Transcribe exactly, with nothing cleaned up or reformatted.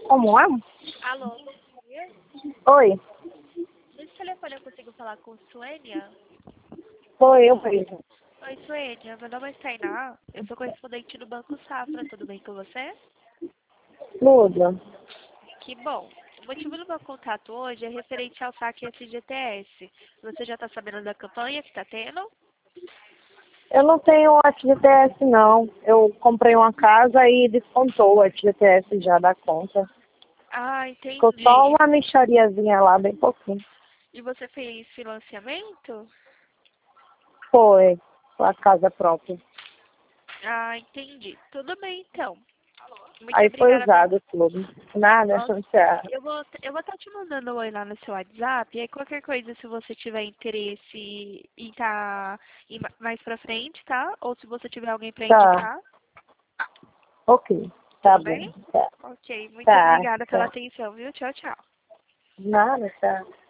Como é? Alô? Oi. Nesse telefone eu consigo falar com Suênia? Oi, eu mesmo. Oi, Suênia. Meu nome é Tainá. Eu sou correspondente do Banco Safra. Tudo bem com você? Tudo. Que bom. O motivo do meu contato hoje é referente ao saque F G T S. Você já está sabendo da campanha que está tendo? Eu não tenho F G T S, não. Eu comprei uma casa e descontou o F G T S já da conta. Ah, Ficou só entendi. uma mixariazinha lá, bem pouquinho. E você fez financiamento? Foi. A casa própria. Ah, entendi. Tudo bem, então. Muito Aí foi obrigada pela... usado tudo. Nada, Nossa, já. eu vou eu vou estar te mandando um oi lá no seu WhatsApp. E aí qualquer coisa, se você tiver interesse em estar mais pra frente, tá? Ou se você tiver alguém pra Tá. indicar, Ok. Tá tudo bom. bem? Tá. Ok, muito Tá. obrigada pela Tá. atenção, viu? Tchau, tchau. Nada, tá.